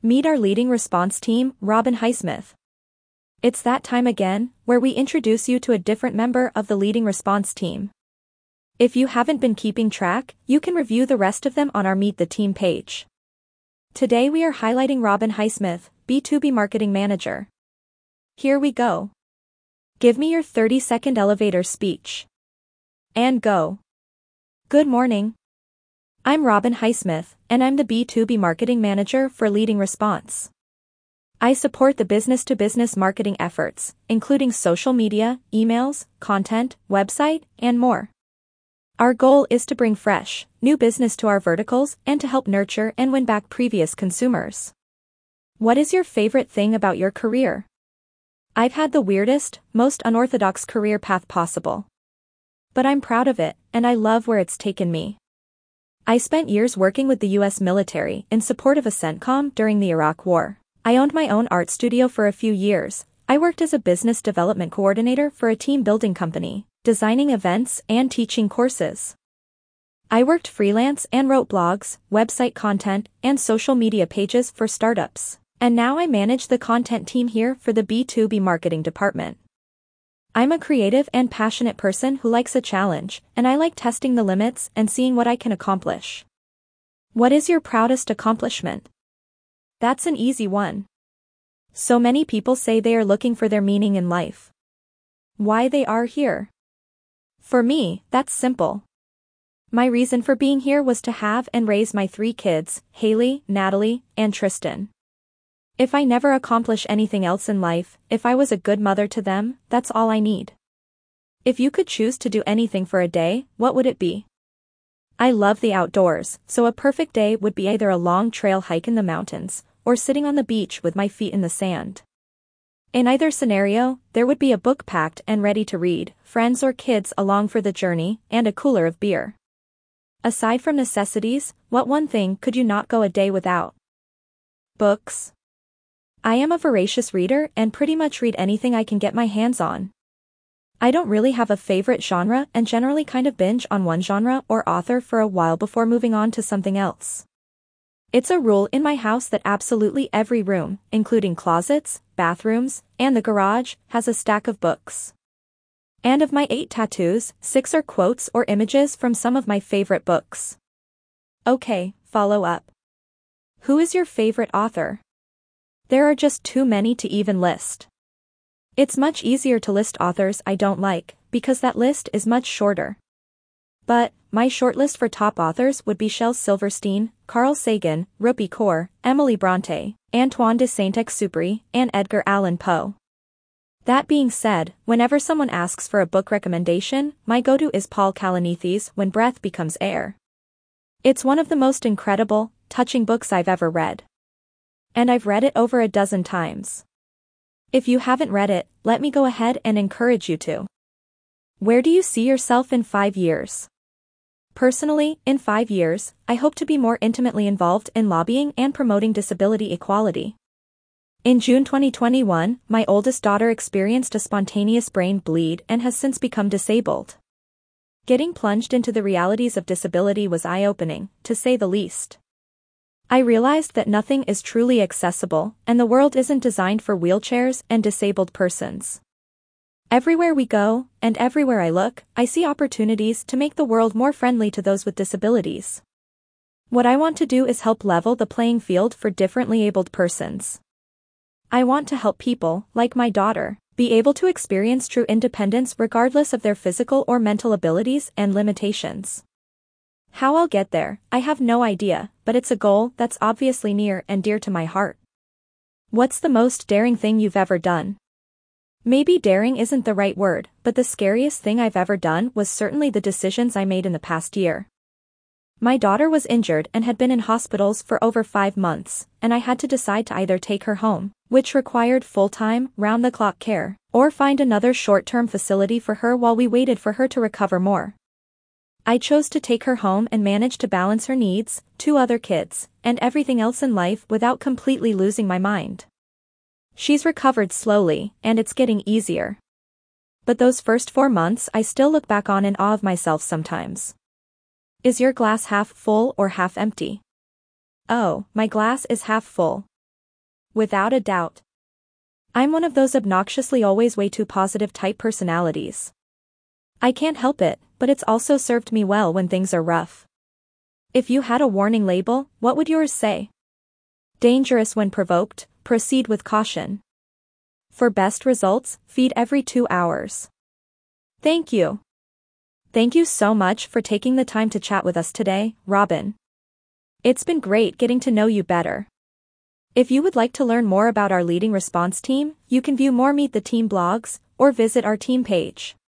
Meet our leading response team, Robin Highsmith. It's that time again, where we introduce you to a different member of the leading response team. If you haven't been keeping track, you can review the rest of them on our Meet the Team page. Today we are highlighting Robin Highsmith, B2B Marketing Manager. Here we go. Give me your 30-second elevator speech. And go. Good morning. I'm Robin Highsmith, and I'm the B2B Marketing Manager for Leading Response. I support the business-to-business marketing efforts, including social media, emails, content, website, and more. Our goal is to bring fresh, new business to our verticals and to help nurture and win back previous consumers. What is your favorite thing about your career? I've had the weirdest, most unorthodox career path possible. But I'm proud of it, and I love where it's taken me. I spent years working with the U.S. military in support of a CENTCOM during the Iraq War. I owned my own art studio for a few years. I worked as a business development coordinator for a team building company, designing events and teaching courses. I worked freelance and wrote blogs, website content, and social media pages for startups. And now I manage the content team here for the B2B marketing department. I'm a creative and passionate person who likes a challenge, and I like testing the limits and seeing what I can accomplish. What is your proudest accomplishment? That's an easy one. So many people say they are looking for their meaning in life. Why they are here? For me, that's simple. My reason for being here was to have and raise my 3 kids, Haley, Natalie, and Tristan. If I never accomplish anything else in life, if I was a good mother to them, that's all I need. If you could choose to do anything for a day, what would it be? I love the outdoors, so a perfect day would be either a long trail hike in the mountains, or sitting on the beach with my feet in the sand. In either scenario, there would be a book packed and ready to read, friends or kids along for the journey, and a cooler of beer. Aside from necessities, what one thing could you not go a day without? Books. I am a voracious reader and pretty much read anything I can get my hands on. I don't really have a favorite genre and generally kind of binge on one genre or author for a while before moving on to something else. It's a rule in my house that absolutely every room, including closets, bathrooms, and the garage, has a stack of books. And of my 8 tattoos, 6 are quotes or images from some of my favorite books. Okay, follow up. Who is your favorite author? There are just too many to even list. It's much easier to list authors I don't like, because that list is much shorter. But, my shortlist for top authors would be Shel Silverstein, Carl Sagan, Rupi Kaur, Emily Bronte, Antoine de Saint-Exupéry, and Edgar Allan Poe. That being said, whenever someone asks for a book recommendation, my go-to is Paul Kalanithe's When Breath Becomes Air. It's one of the most incredible, touching books I've ever read. And I've read it over a dozen times. If you haven't read it, let me go ahead and encourage you to. Where do you see yourself in 5 years? Personally, in 5 years, I hope to be more intimately involved in lobbying and promoting disability equality. In June 2021, my oldest daughter experienced a spontaneous brain bleed and has since become disabled. Getting plunged into the realities of disability was eye-opening, to say the least. I realized that nothing is truly accessible, and the world isn't designed for wheelchairs and disabled persons. Everywhere we go, and everywhere I look, I see opportunities to make the world more friendly to those with disabilities. What I want to do is help level the playing field for differently abled persons. I want to help people, like my daughter, be able to experience true independence regardless of their physical or mental abilities and limitations. How I'll get there, I have no idea, but it's a goal that's obviously near and dear to my heart. What's the most daring thing you've ever done? Maybe daring isn't the right word, but the scariest thing I've ever done was certainly the decisions I made in the past year. My daughter was injured and had been in hospitals for over 5 months, and I had to decide to either take her home, which required full-time, round-the-clock care, or find another short-term facility for her while we waited for her to recover more. I chose to take her home and manage to balance her needs, 2 other kids, and everything else in life without completely losing my mind. She's recovered slowly, and it's getting easier. But those first 4 months I still look back on in awe of myself sometimes. Is your glass half full or half empty? Oh, my glass is half full. Without a doubt. I'm one of those obnoxiously always way too positive type personalities. I can't help it, but it's also served me well when things are rough. If you had a warning label, what would yours say? Dangerous when provoked, proceed with caution. For best results, feed every 2 hours. Thank you. Thank you so much for taking the time to chat with us today, Robin. It's been great getting to know you better. If you would like to learn more about our leading response team, you can view more Meet the Team blogs, or visit our team page.